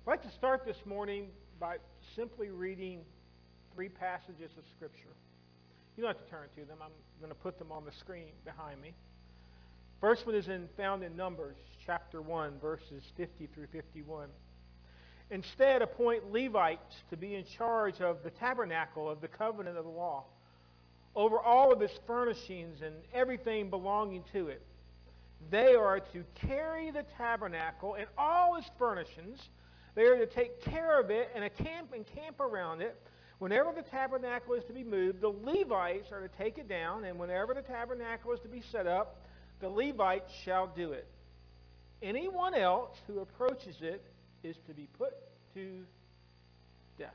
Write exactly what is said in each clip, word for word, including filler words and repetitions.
I'd like to start this morning by simply reading three passages of Scripture. You don't have to turn to them. I'm going to put them on the screen behind me. First one is in, found in Numbers, chapter one, verses fifty through fifty-one. Instead, appoint Levites to be in charge of the tabernacle of the covenant of the law, over all of its furnishings and everything belonging to it. They are to carry the tabernacle and all its furnishings. They are to take care of it and camp and camp around it. Whenever the tabernacle is to be moved, the Levites are to take it down, and whenever the tabernacle is to be set up, the Levites shall do it. Anyone else who approaches it is to be put to death.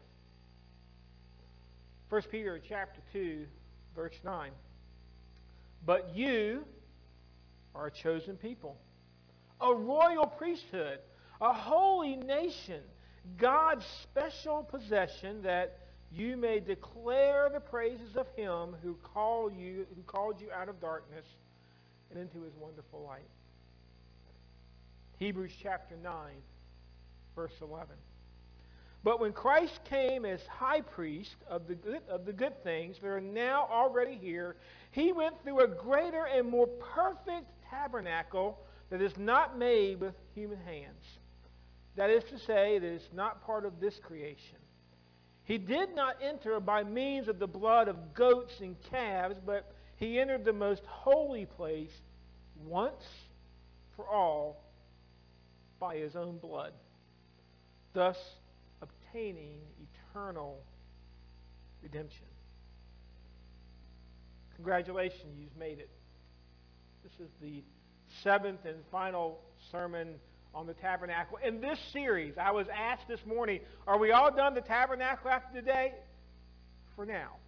First Peter chapter two, verse nine. But you are a chosen people, a royal priesthood, a holy nation, God's special possession, that you may declare the praises of Him who called you, who called you out of darkness and into His wonderful light. Hebrews chapter nine, verse eleven. But when Christ came as high priest of the good, of the good things that are now already here, He went through a greater and more perfect tabernacle that is not made with human hands. That is to say, that is not part of this creation. He did not enter by means of the blood of goats and calves, but He entered the most holy place once for all by His own blood, thus obtaining eternal redemption. Congratulations, you've made it. This is the seventh and final sermon on the tabernacle. In this series, I was asked this morning, are we all done the tabernacle after today? For now.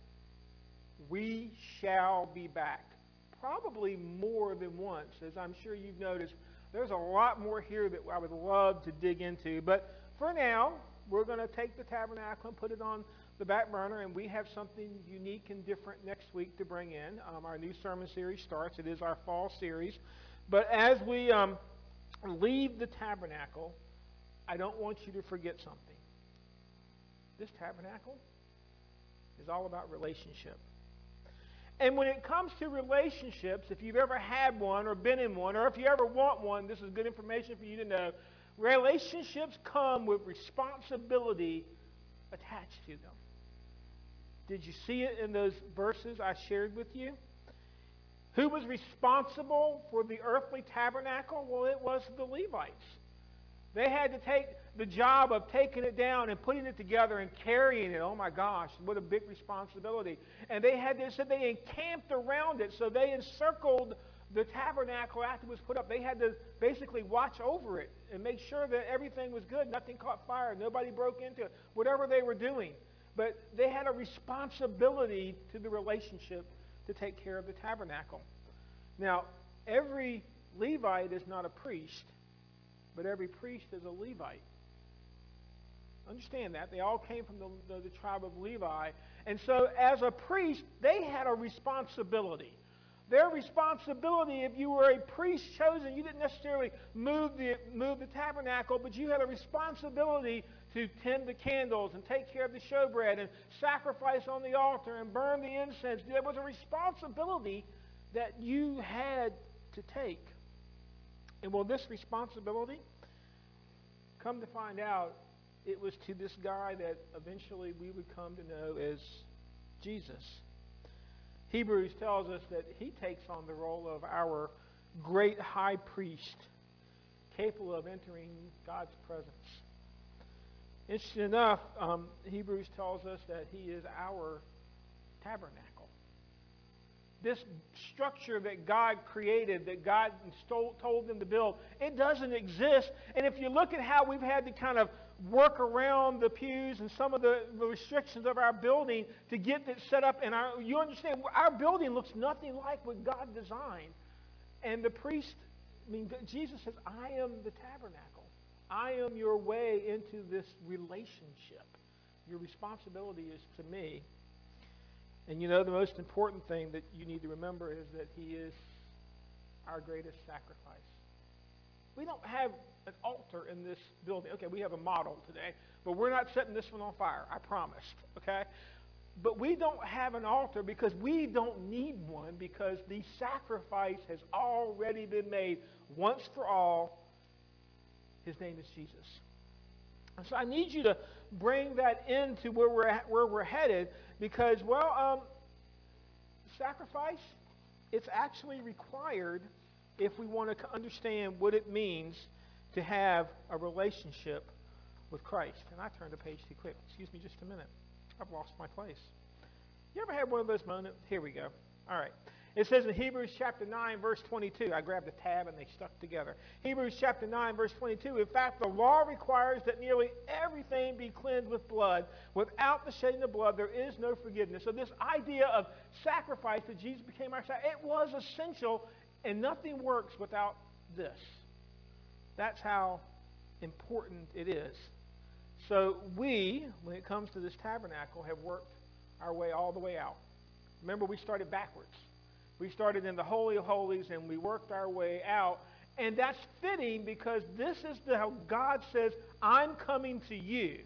We shall be back. Probably more than once, as I'm sure you've noticed. There's a lot more here that I would love to dig into. But for now, we're going to take the tabernacle and put it on the back burner, and we have something unique and different next week to bring in. Um, our new sermon series starts. It is our fall series. But as we um, leave the tabernacle, I don't want you to forget something. This tabernacle is all about relationship. And when it comes to relationships, if you've ever had one or been in one, or if you ever want one, this is good information for you to know. Relationships come with responsibility attached to them. Did you see it in those verses I shared with you? Who was responsible for the earthly tabernacle? Well, it was the Levites. They had to take the job of taking it down and putting it together and carrying it. Oh my gosh, what a big responsibility. And they had to, said they encamped around it, so they encircled the tabernacle after it was put up. They had to basically watch over it and make sure that everything was good. Nothing caught fire. Nobody broke into it. Whatever they were doing. But they had a responsibility to the relationship to take care of the tabernacle. Now, every Levite is not a priest, but every priest is a Levite. Understand that. They all came from the, the, the tribe of Levi. And so as a priest, they had a responsibility. Their responsibility, if you were a priest chosen, you didn't necessarily move the, move the tabernacle, but you had a responsibility to tend the candles and take care of the showbread and sacrifice on the altar and burn the incense. There was a responsibility that you had to take. And well, this responsibility, come to find out, it was to this guy that eventually we would come to know as Jesus. Hebrews tells us that He takes on the role of our great high priest, capable of entering God's presence. Interesting enough, um, Hebrews tells us that He is our tabernacle. This structure that God created, that God stole, told them to build, it doesn't exist. And if you look at how we've had to kind of work around the pews and some of the, the restrictions of our building to get it set up, and our, you understand, our building looks nothing like what God designed. And the priest, I mean, Jesus says, I am the tabernacle. I am your way into this relationship. Your responsibility is to me. And you know, the most important thing that you need to remember is that He is our greatest sacrifice. We don't have an altar in this building. Okay, we have a model today, but we're not setting this one on fire, I promised, okay? But we don't have an altar because we don't need one, because the sacrifice has already been made once for all. His name is Jesus. And so I need you to bring that into where we're at, where we're headed, because, well, um, sacrifice, it's actually required if we want to understand what it means to have a relationship with Christ. And I turned the page too quick. Excuse me just a minute. I've lost my place. You ever had one of those moments? Here we go. All right. It says in Hebrews chapter nine, verse twenty-two. I grabbed a tab and they stuck together. Hebrews chapter nine, verse twenty-two. In fact, the law requires that nearly everything be cleansed with blood. Without the shedding of blood, there is no forgiveness. So this idea of sacrifice, that Jesus became our sacrifice, it was essential, and nothing works without this. That's how important it is. So we, when it comes to this tabernacle, have worked our way all the way out. Remember, we started backwards. We started in the Holy of Holies, and we worked our way out. And that's fitting, because this is the, how God says, I'm coming to you.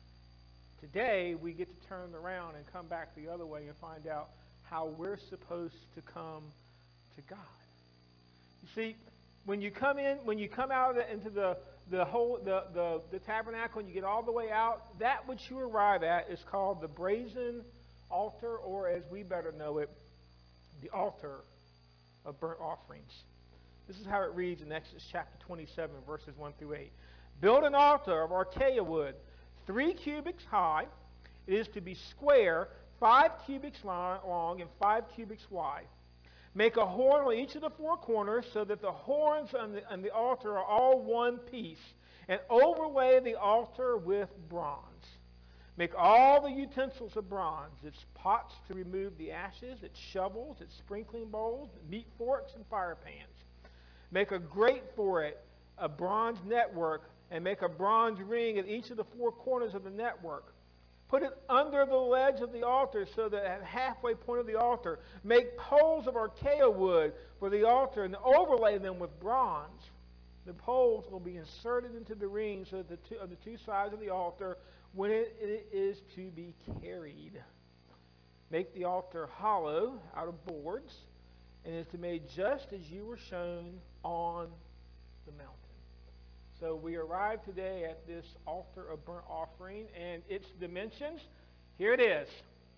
Today, we get to turn around and come back the other way and find out how we're supposed to come to God. You see, when you come in, when you come out into the the whole the, the, the tabernacle and you get all the way out, that which you arrive at is called the brazen altar, or as we better know it, the altar of burnt offerings. This is how it reads in Exodus chapter twenty-seven, verses one through eight. Build an altar of acacia wood, three cubits high. It is to be square, five cubits long and five cubits wide. Make a horn on each of the four corners, so that the horns on the, on the altar are all one piece, and overlay the altar with bronze. Make all the utensils of bronze, its pots to remove the ashes, its shovels, its sprinkling bowls, meat forks, and fire pans. Make a grate for it, a bronze network, and make a bronze ring at each of the four corners of the network. Put it under the ledge of the altar, so that at the halfway point of the altar, make poles of acacia wood for the altar and overlay them with bronze. The poles will be inserted into the ring, so that the two, on the two sides of the altar, when it, it is to be carried. Make the altar hollow out of boards, and it is to be made just as you were shown on the mountain. So we arrive today at this altar of burnt offering, and its dimensions, here it is.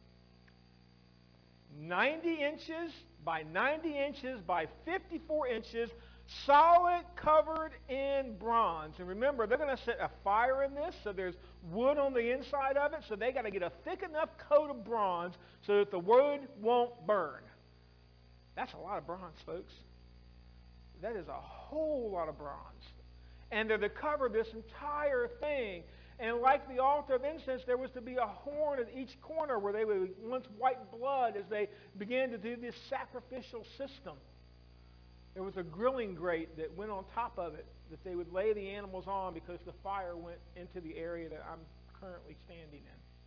ninety inches by ninety inches by fifty-four inches, solid, covered in bronze. And remember, they're going to set a fire in this, so there's wood on the inside of it, so they got to get a thick enough coat of bronze so that the wood won't burn. That's a lot of bronze, folks. That is a whole lot of bronze. And they're to cover this entire thing. And like the altar of incense, there was to be a horn at each corner where they would once wipe blood as they began to do this sacrificial system. There was a grilling grate that went on top of it that they would lay the animals on, because the fire went into the area that I'm currently standing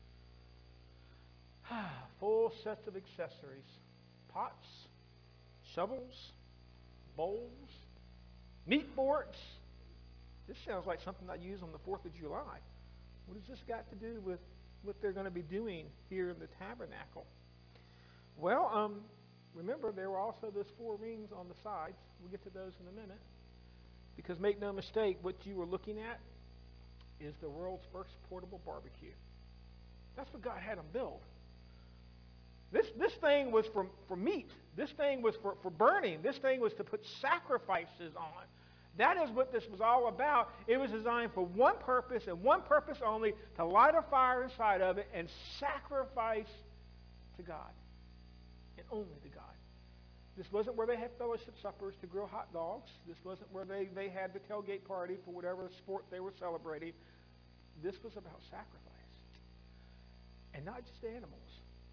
in. Full sets of accessories. Pots, shovels, bowls, meat forks. This sounds like something I use on the fourth of July. What has this got to do with what they're going to be doing here in the tabernacle? Well, um, remember, there were also those four rings on the sides. We'll get to those in a minute. Because make no mistake, what you were looking at is the world's first portable barbecue. That's what God had them build. This, this thing was for, for meat. This thing was for, for burning. This thing was to put sacrifices on. That is what this was all about. It was designed for one purpose and one purpose only, to light a fire inside of it and sacrifice to God, and only to God. This wasn't where they had fellowship suppers to grill hot dogs. This wasn't where they, they had the tailgate party for whatever sport they were celebrating. This was about sacrifice, and not just animals.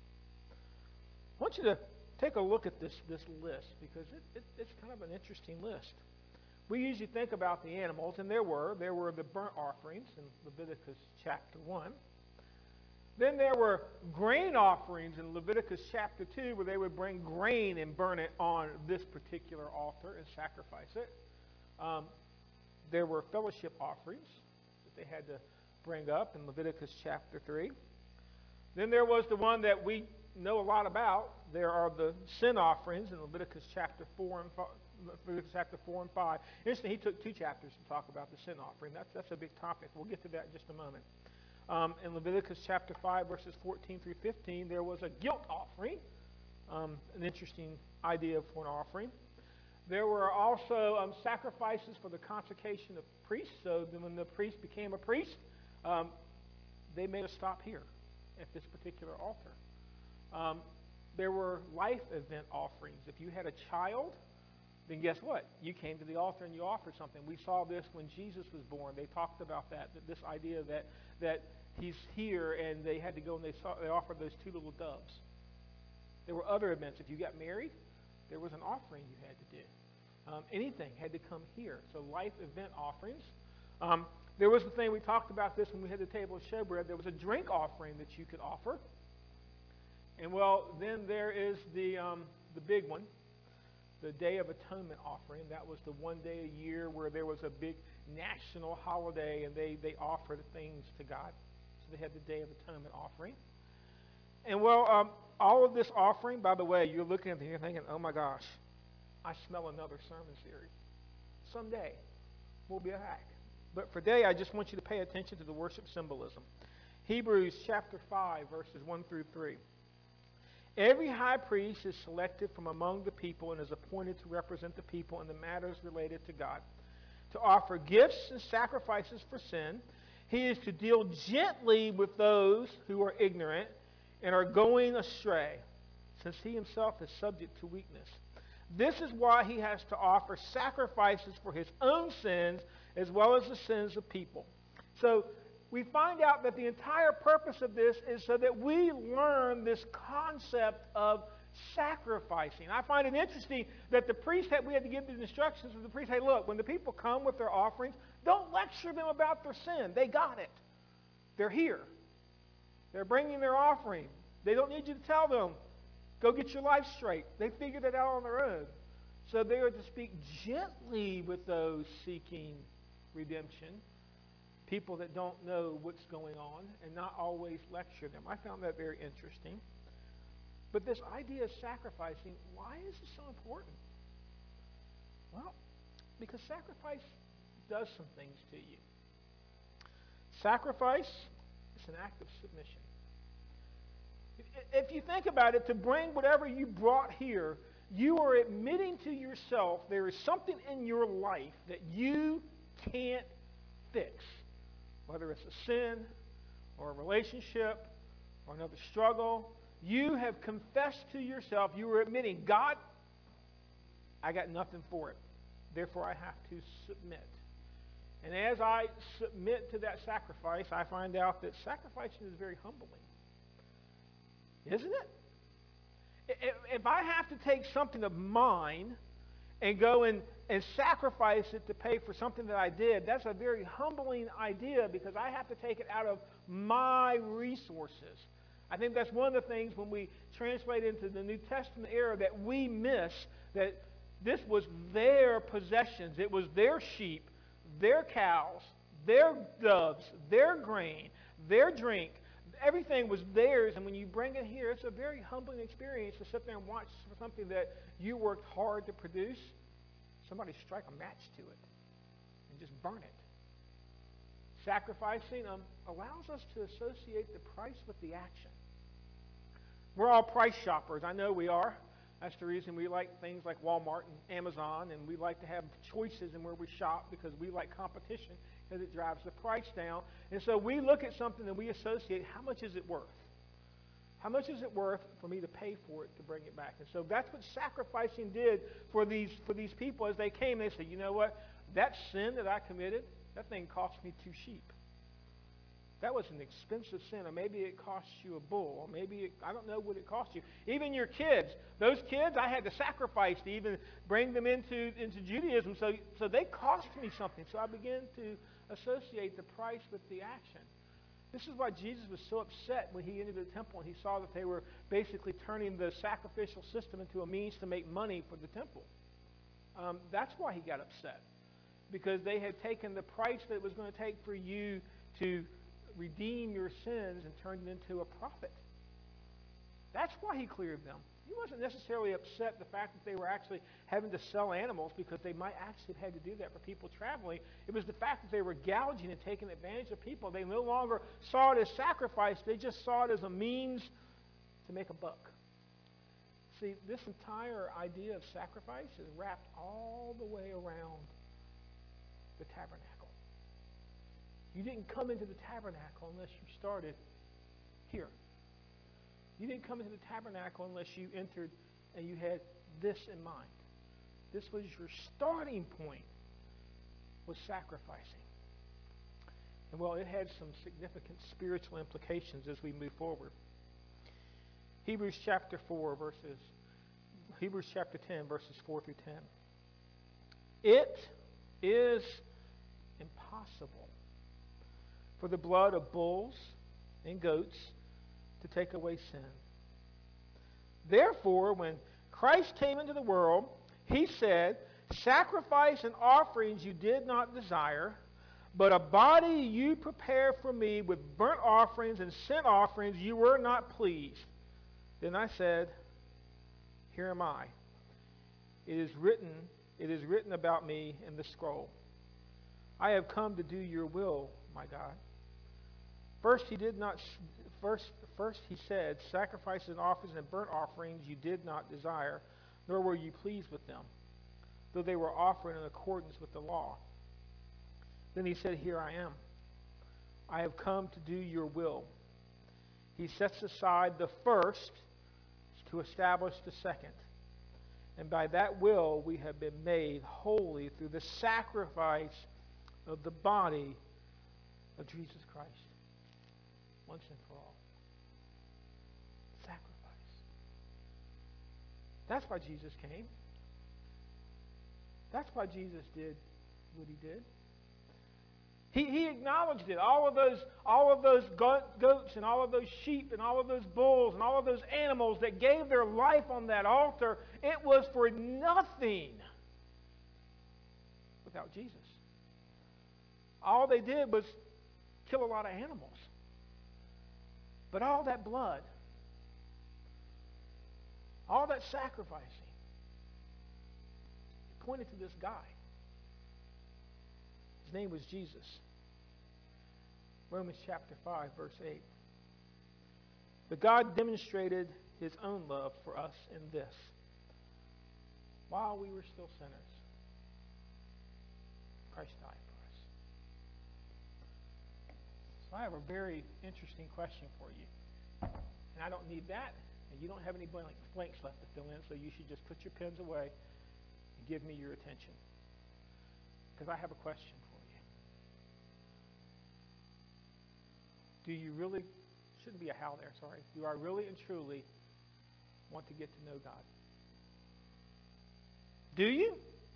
I want you to take a look at this, this list, because it, it, it's kind of an interesting list. We usually think about the animals, and there were. There were the burnt offerings in Leviticus chapter one. Then there were grain offerings in Leviticus chapter two, where they would bring grain and burn it on this particular altar and sacrifice it. Um, there were fellowship offerings that they had to bring up in Leviticus chapter three. Then there was the one that we know a lot about. There are the sin offerings in Leviticus chapter four and five. Leviticus chapter four and five. Interesting, he took two chapters to talk about the sin offering. That's, that's a big topic. We'll get to that in just a moment. Um, in Leviticus chapter five, verses fourteen through fifteen, there was a guilt offering, um, an interesting idea for an offering. There were also um, sacrifices for the consecration of priests. So when the priest became a priest, um, they made a stop here at this particular altar. Um, there were life event offerings. If you had a child, then guess what? You came to the altar and you offered something. We saw this when Jesus was born. They talked about that, that this idea that that he's here, and they had to go and they saw, they offered those two little doves. There were other events. If you got married, there was an offering you had to do. Um, anything had to come here. So life event offerings. Um, there was the thing, we talked about this when we had the table of showbread. There was a drink offering that you could offer. And well, then there is the um, the big one. The Day of Atonement offering. That was the one day a year where there was a big national holiday and they, they offered things to God. So they had the Day of Atonement offering. And well, um, all of this offering, by the way, you're looking at it and you're thinking, oh my gosh, I smell another sermon series. Someday we'll be back. But for today, I just want you to pay attention to the worship symbolism. Hebrews chapter five, verses one through three. Every high priest is selected from among the people and is appointed to represent the people in the matters related to God, to offer gifts and sacrifices for sin. He is to deal gently with those who are ignorant and are going astray, since he himself is subject to weakness. This is why he has to offer sacrifices for his own sins as well as the sins of people. So we find out that the entire purpose of this is so that we learn this concept of sacrificing. I find it interesting that the priest had, we had to give the instructions to the priest, hey, look, when the people come with their offerings, don't lecture them about their sin. They got it. They're here. They're bringing their offering. They don't need you to tell them, go get your life straight. They figured it out on their own. So they are to speak gently with those seeking redemption, people that don't know what's going on, and not always lecture them. I found that very interesting. But this idea of sacrificing, why is it so important? Well, because sacrifice does some things to you. Sacrifice is an act of submission. If you think about it, to bring whatever you brought here, you are admitting to yourself there is something in your life that you can't fix. Whether it's a sin or a relationship or another struggle, you have confessed to yourself, you are admitting, God, I got nothing for it. Therefore, I have to submit. And as I submit to that sacrifice, I find out that sacrificing is very humbling. Isn't it? If I have to take something of mine and go and, and sacrifice it to pay for something that I did, that's a very humbling idea because I have to take it out of my resources. I think that's one of the things when we translate into the New Testament era that we miss, that this was their possessions. It was their sheep, their cows, their doves, their grain, their drink. Everything was theirs, and when you bring it here, it's a very humbling experience to sit there and watch for something that you worked hard to produce. Somebody strike a match to it and just burn it. Sacrificing um, allows us to associate the price with the action. We're all price shoppers. I know we are. That's the reason we like things like Walmart and Amazon, and we like to have choices in where we shop because we like competition because it drives the price down. And so we look at something and we associate, how much is it worth? How much is it worth for me to pay for it to bring it back? And so that's what sacrificing did for these for these people as they came. They said, you know what? That sin that I committed, that thing cost me two sheep. That was an expensive sin, or maybe it cost you a bull, or maybe, it, I don't know what it cost you. Even your kids, those kids, I had to sacrifice to even bring them into, into Judaism, so, so they cost me something. So I began to associate the price with the action. This is why Jesus was so upset when he entered the temple and he saw that they were basically turning the sacrificial system into a means to make money for the temple. Um, that's why he got upset. because they had taken the price that it was going to take for you to redeem your sins and turned it into a profit. That's why he cleared them. He wasn't necessarily upset the fact that they were actually having to sell animals, because they might actually have had to do that for people traveling. It was the fact that they were gouging and taking advantage of people. They no longer saw it as sacrifice. They just saw it as a means to make a buck. See, this entire idea of sacrifice is wrapped all the way around the tabernacle. You didn't come into the tabernacle unless you started here. You didn't come into the tabernacle unless you entered and you had this in mind. This was your starting point, was sacrificing. And well, it had some significant spiritual implications as we move forward. Hebrews chapter four verses Hebrews chapter ten verses four through ten. It is impossible for the blood of bulls and goats to take away sin. Therefore, when Christ came into the world, he said, "Sacrifice and offerings you did not desire, but a body you prepared for me with burnt offerings and sin offerings you were not pleased. Then I said, here am I. It is written, it is written about me in the scroll. I have come to do your will, my God." First he did not first first he said, "Sacrifices and offerings and burnt offerings you did not desire, nor were you pleased with them, though they were offered in accordance with the law." Then he said, "Here I am. I have come to do your will." He sets aside the first to establish the second. And by that will we have been made holy through the sacrifice of the body of Jesus Christ. Once and for all. Sacrifice. That's why Jesus came. That's why Jesus did what he did. He, he acknowledged it. All of those, all of those goats and all of those sheep and all of those bulls and all of those animals that gave their life on that altar, it was for nothing without Jesus. All they did was kill a lot of animals. But all that blood, all that sacrificing, it pointed to this guy. His name was Jesus. Romans chapter five, verse eight. But God demonstrated his own love for us in this: while we were still sinners, Christ died for us. So I have a very interesting question for you. And I don't need that, and you don't have any blank, blanks left to fill in, so you should just put your pens away and give me your attention. Because I have a question for you. Do you really, shouldn't be a how there, sorry. Do I really and truly want to get to know God? Do you?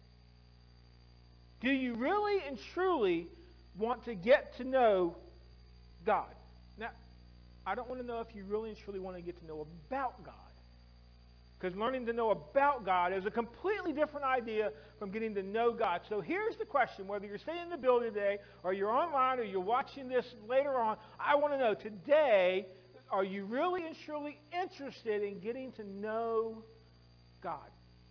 Do you really and truly want to get to know God? Now, I don't want to know if you really and truly want to get to know about God. Because learning to know about God is a completely different idea from getting to know God. So here's the question. Whether you're sitting in the building today, or you're online, or you're watching this later on, I want to know today, are you really and truly interested in getting to know God?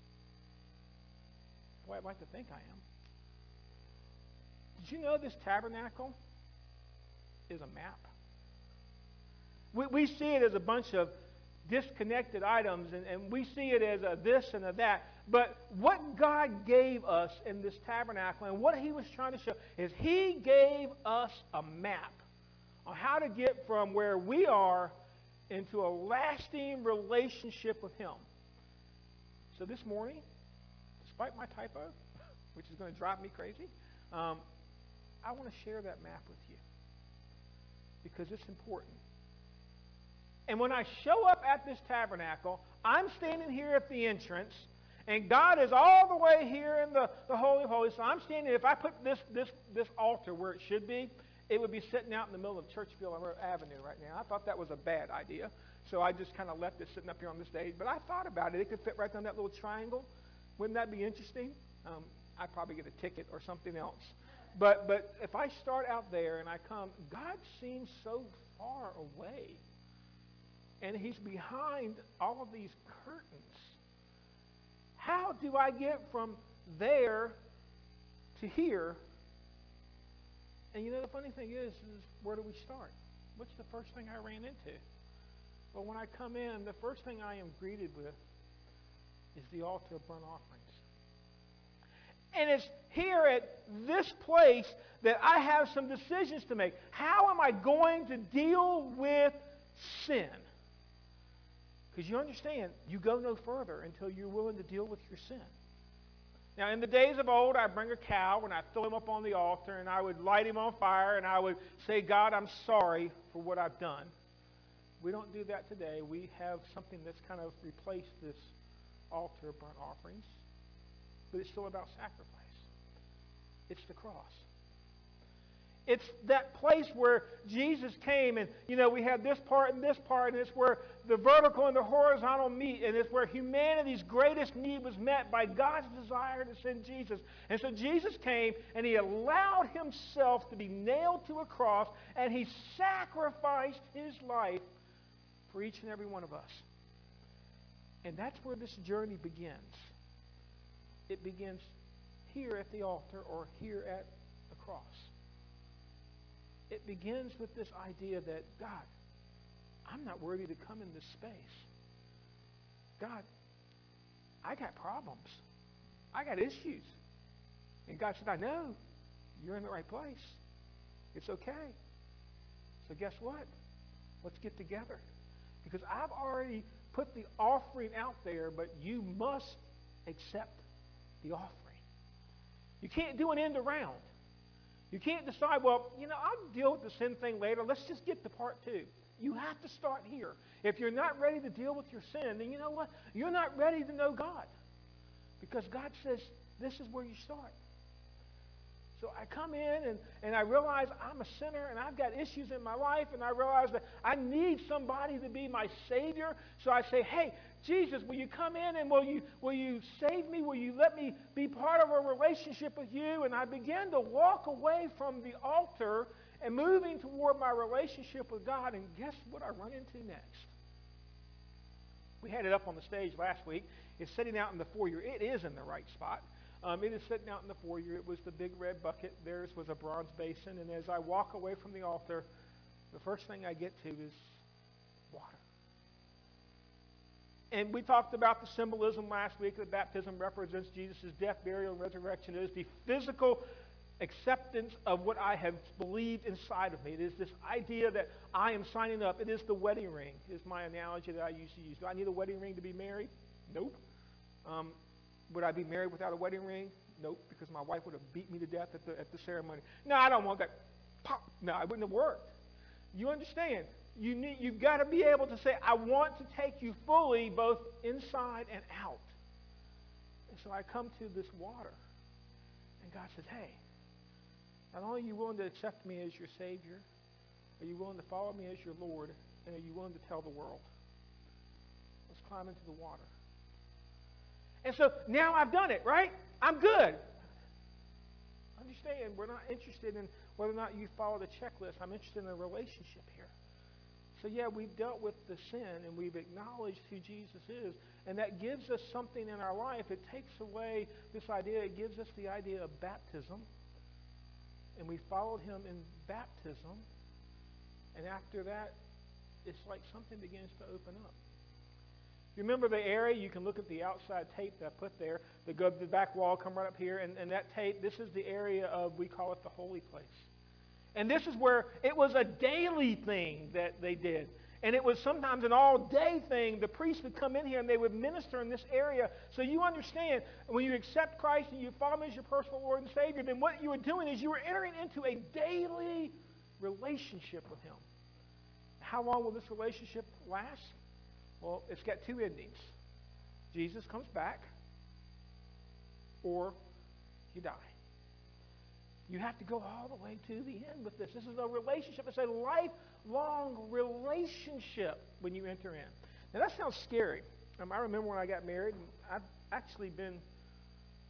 Boy, I'd like to think I am. Did you know this tabernacle is a map? We, we see it as a bunch of disconnected items, and, and we see it as a this and a that. But what God gave us in this tabernacle, and what he was trying to show, is he gave us a map on how to get from where we are into a lasting relationship with him. So this morning, despite my typo, which is going to drive me crazy, um, I want to share that map with you because it's important. And when I show up at this tabernacle, I'm standing here at the entrance, and God is all the way here in the, the Holy of Holies. So I'm standing, if I put this, this, this altar where it should be, it would be sitting out in the middle of Churchville Avenue right now. I thought that was a bad idea, so I just kind of left it sitting up here on the stage. But I thought about it. It could fit right down that little triangle. Wouldn't that be interesting? Um, I'd probably get a ticket or something else. But but if I start out there and I come, God seems so far away. And he's behind all of these curtains. How do I get from there to here? And you know, the funny thing is, is where do we start? What's the first thing I ran into? Well, when I come in, the first thing I am greeted with is the altar of burnt offerings. And it's here at this place that I have some decisions to make. How am I going to deal with sin? Because you understand, you go no further until you're willing to deal with your sin. Now, in the days of old, I'd bring a cow and I'd throw him up on the altar and I would light him on fire and I would say, God, I'm sorry for what I've done. We don't do that today. We have something that's kind of replaced this altar of burnt offerings. But it's still about sacrifice. It's the cross. It's that place where Jesus came and, you know, we have this part and this part, and it's where the vertical and the horizontal meet, and it's where humanity's greatest need was met by God's desire to send Jesus. And so Jesus came and he allowed himself to be nailed to a cross, and he sacrificed his life for each and every one of us. And that's where this journey begins. It begins here at the altar or here at the cross. It begins with this idea that, God, I'm not worthy to come in this space. God, I got problems. I got issues. And God said, I know. You're in the right place. It's okay. So guess what? Let's get together. Because I've already put the offering out there, but you must accept the offering. You can't do an end around. You can't decide, well, you know, I'll deal with the sin thing later. Let's just get to part two. You have to start here. If you're not ready to deal with your sin, then you know what? You're not ready to know God. Because God says, this is where you start. So I come in and, and I realize I'm a sinner and I've got issues in my life, and I realize that I need somebody to be my Savior. So I say, hey, Jesus, will you come in and will you, will you save me? Will you let me be part of a relationship with you? And I begin to walk away from the altar and moving toward my relationship with God. And guess what I run into next? We had it up on the stage last week. It's sitting out in the foyer. It is in the right spot. Um, it is sitting out in the foyer. It was the big red bucket. Theirs was a bronze basin. And as I walk away from the altar, the first thing I get to is water. And we talked about the symbolism last week that baptism represents Jesus' death, burial, and resurrection. It is the physical acceptance of what I have believed inside of me. It is this idea that I am signing up. It is the wedding ring, is my analogy that I used to use. Do I need a wedding ring to be married? Nope. Um, would I be married without a wedding ring? Nope, because my wife would have beat me to death at the, at the ceremony. No, I don't want that. Pop. No, it wouldn't have worked. You understand? You need, you've got to be able to say, I want to take you fully, both inside and out. And so I come to this water, and God says, hey, not only are you willing to accept me as your Savior, are you willing to follow me as your Lord, and are you willing to tell the world? Let's climb into the water. And so now I've done it, right? I'm good. Understand, we're not interested in whether or not you follow the checklist. I'm interested in a relationship here. So yeah, we've dealt with the sin and we've acknowledged who Jesus is, and that gives us something in our life. It takes away this idea. It gives us the idea of baptism, and we followed him in baptism, and after that, it's like something begins to open up. You remember the area? You can look at the outside tape that I put there. The, go, the back wall, come right up here, and, and that tape, this is the area of, we call it the holy place. And this is where it was a daily thing that they did. And it was sometimes an all-day thing. The priest would come in here and they would minister in this area. So you understand, when you accept Christ and you follow him as your personal Lord and Savior, then what you were doing is you were entering into a daily relationship with him. How long will this relationship last? Well, it's got two endings. Jesus comes back, or you die. You have to go all the way to the end with this. This is a relationship. It's a lifelong relationship when you enter in. Now, that sounds scary. Um, I remember when I got married, and I've actually been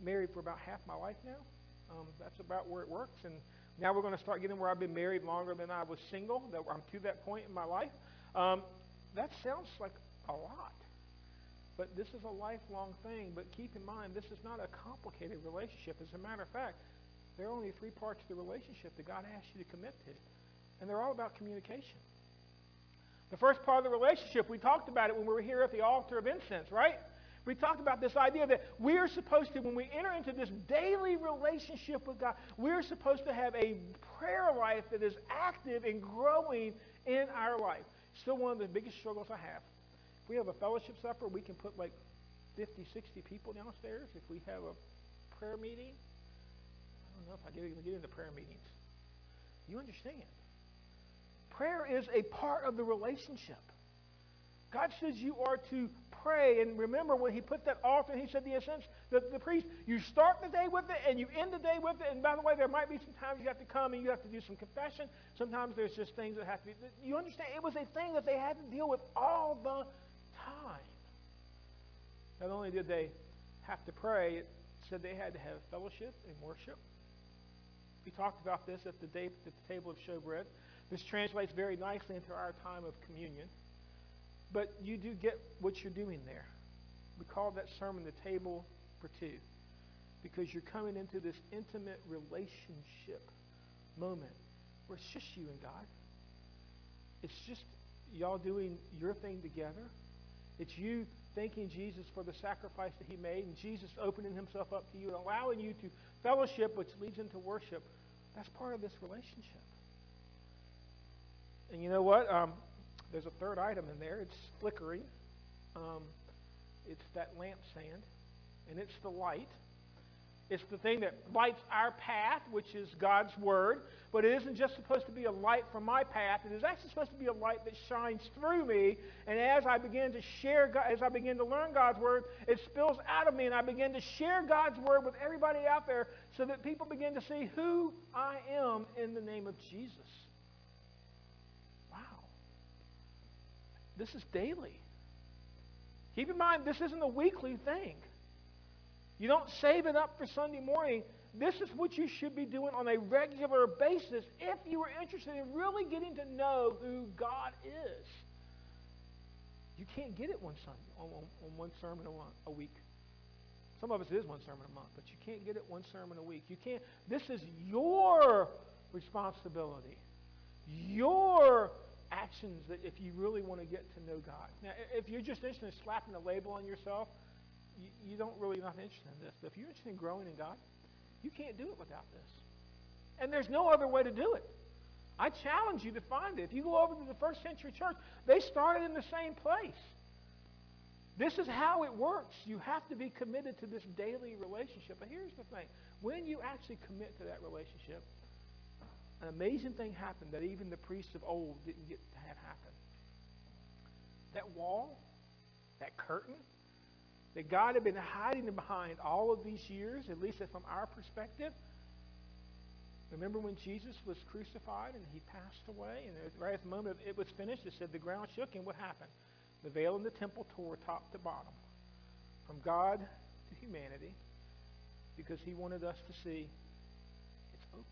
married for about half my life now. Um, that's about where it works. And now we're going to start getting where I've been married longer than I was single. That I'm to that point in my life. Um, that sounds like a lot. But this is a lifelong thing. But keep in mind, this is not a complicated relationship. As a matter of fact, there are only three parts of the relationship that God asks you to commit to. And they're all about communication. The first part of the relationship, we talked about it when we were here at the altar of incense, right? We talked about this idea that we're supposed to, when we enter into this daily relationship with God, we're supposed to have a prayer life that is active and growing in our life. Still one of the biggest struggles I have. If we have a fellowship supper, we can put like fifty, sixty people downstairs. If we have a prayer meeting, I don't know if I get, even get into prayer meetings. You understand? Prayer is a part of the relationship. God says you are to pray. And remember when he put that altar, he said the essence, the, the priest, you start the day with it and you end the day with it. And by the way, there might be some times you have to come and you have to do some confession. Sometimes there's just things that have to be, you understand? It was a thing that they had to deal with all the time. Not only did they have to pray, it said they had to have fellowship and worship. We talked about this at the, day, at the table of showbread. This translates very nicely into our time of communion. But you do get what you're doing there. We call that sermon the table for two, because you're coming into this intimate relationship moment where it's just you and God. It's just y'all doing your thing together. It's you thanking Jesus for the sacrifice that he made, and Jesus opening himself up to you and allowing you to fellowship, which leads into worship. That's part of this relationship. And you know what? Um, there's a third item in there. It's flickering. Um, it's that lampstand, and it's the light. It's the thing that lights our path, which is God's Word. But it isn't just supposed to be a light from my path. It is actually supposed to be a light that shines through me. And as I begin to share, God, as I begin to learn God's Word, it spills out of me, and I begin to share God's Word with everybody out there so that people begin to see who I am in the name of Jesus. Wow. This is daily. Keep in mind, this isn't a weekly thing. You don't save it up for Sunday morning. This is what you should be doing on a regular basis if you are interested in really getting to know who God is. You can't get it one Sunday, on, on, on one sermon a, month, a week. Some of us it is one sermon a month, but you can't get it one sermon a week. You can't. This is your responsibility, your actions that if you really want to get to know God. Now, if you're just interested in slapping a label on yourself, you, you don't really not interested in this. But if you're interested in growing in God, you can't do it without this. And there's no other way to do it. I challenge you to find it. If you go over to the first century church, they started in the same place. This is how it works. You have to be committed to this daily relationship. But here's the thing. When you actually commit to that relationship, an amazing thing happened that even the priests of old didn't get to have happen. That wall, that curtain, that God had been hiding behind all of these years, at least from our perspective. Remember when Jesus was crucified and he passed away? And right at the moment it was finished, it said the ground shook, and what happened? The veil in the temple tore top to bottom, from God to humanity, because he wanted us to see it's open.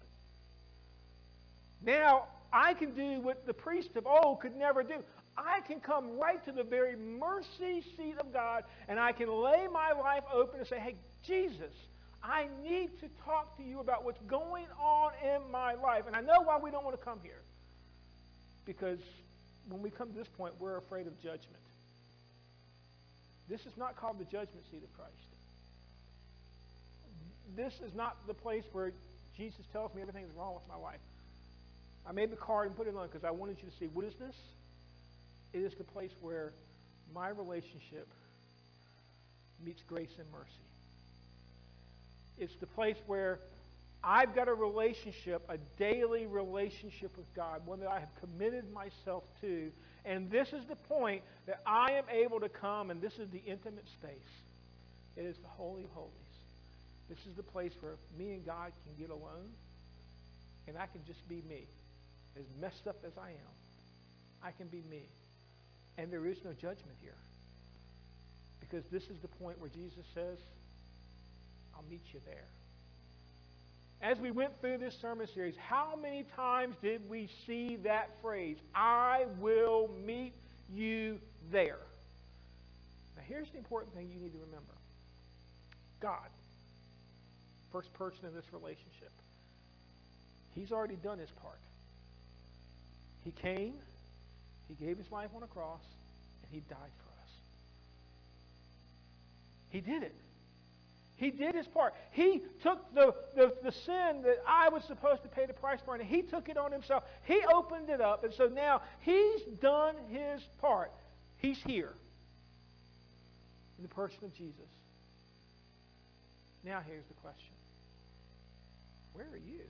Now, I can do what the priests of old could never do. I can come right to the very mercy seat of God, and I can lay my life open and say, hey, Jesus, I need to talk to you about what's going on in my life. And I know why we don't want to come here. Because when we come to this point, we're afraid of judgment. This is not called the judgment seat of Christ. This is not the place where Jesus tells me everything is wrong with my life. I made the card and put it on because I wanted you to see, what is this? It is the place where my relationship meets grace and mercy. It's the place where I've got a relationship, a daily relationship with God, one that I have committed myself to, and this is the point that I am able to come, and this is the intimate space. It is the Holy of Holies. This is the place where me and God can get alone, and I can just be me. As messed up as I am, I can be me. And there is no judgment here. Because this is the point where Jesus says, I'll meet you there. As we went through this sermon series, how many times did we see that phrase, I will meet you there? Now here's the important thing you need to remember. God, first person in this relationship, He's already done His part. He came, He gave His life on a cross, and He died for us. He did it. He did His part. He took the, the, the sin that I was supposed to pay the price for, and He took it on Himself. He opened it up, and so now He's done His part. He's here in the person of Jesus. Now here's the question. Where are you?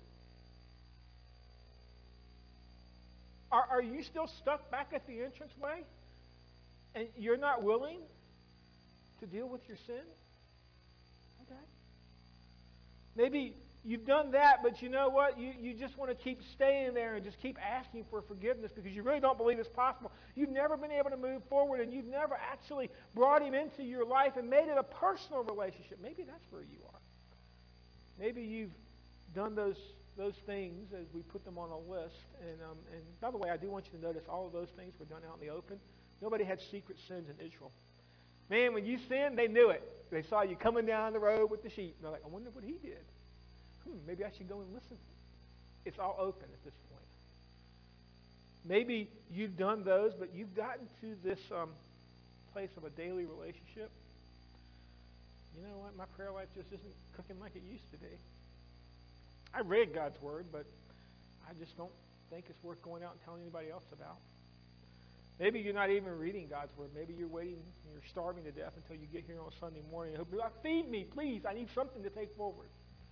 Are, are you still stuck back at the entranceway? And you're not willing to deal with your sin? Okay. Maybe you've done that, but you know what? You, you just want to keep staying there and just keep asking for forgiveness because you really don't believe it's possible. You've never been able to move forward, and you've never actually brought Him into your life and made it a personal relationship. Maybe that's where you are. Maybe you've done those those things as we put them on a list. And, um, and by the way, I do want you to notice all of those things were done out in the open. Nobody had secret sins in Israel. Man, when you sinned, they knew it. They saw you coming down the road with the sheep. And they're like, I wonder what he did. Hmm, maybe I should go and listen. It's all open at this point. Maybe you've done those, but you've gotten to this um, place of a daily relationship. You know what? My prayer life just isn't cooking like it used to be. I read God's Word, but I just don't think it's worth going out and telling anybody else about. Maybe you're not even reading God's Word. Maybe you're waiting, you're starving to death until you get here on Sunday morning. You'll be like, feed me, please. I need something to take forward.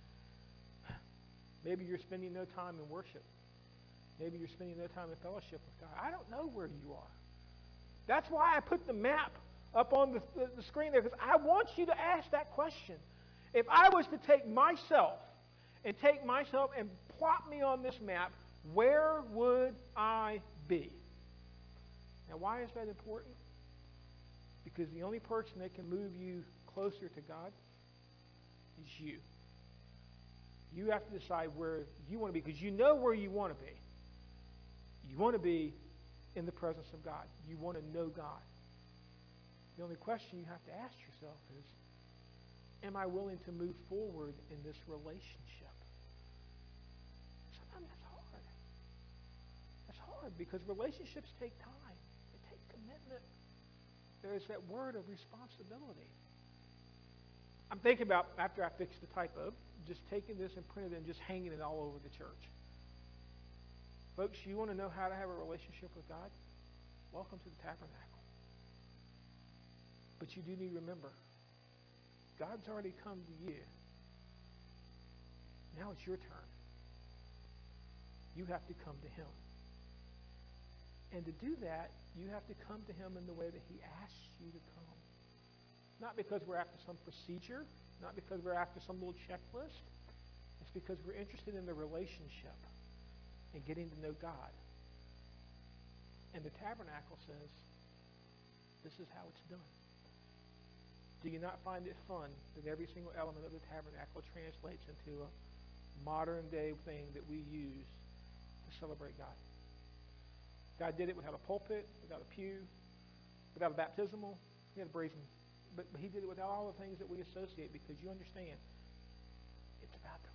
Maybe you're spending no time in worship. Maybe you're spending no time in fellowship with God. I don't know where you are. That's why I put the map up on the, the, the screen there, because I want you to ask that question. If I was to take myself and take myself and plot me on this map, where would I be? Now, why is that important? Because the only person that can move you closer to God is you. You have to decide where you want to be, because you know where you want to be. You want to be in the presence of God. You want to know God. The only question you have to ask yourself is, am I willing to move forward in this relationship? Sometimes that's hard. That's hard because relationships take time. They take commitment. There's that word of responsibility. I'm thinking about, after I fix the typo, just taking this and printing it and just hanging it all over the church. Folks, you want to know how to have a relationship with God? Welcome to the tabernacle. But you do need to remember, God's already come to you. Now it's your turn. You have to come to Him. And to do that, you have to come to Him in the way that He asks you to come. Not because we're after some procedure, not because we're after some little checklist. It's because we're interested in the relationship and getting to know God. And the tabernacle says, this is how it's done. Do you not find it fun that every single element of the tabernacle translates into a modern day thing that we use to celebrate God? God did it without a pulpit, without a pew, without a baptismal. He had a brazen, but, but He did it without all the things that we associate, because you understand, it's about the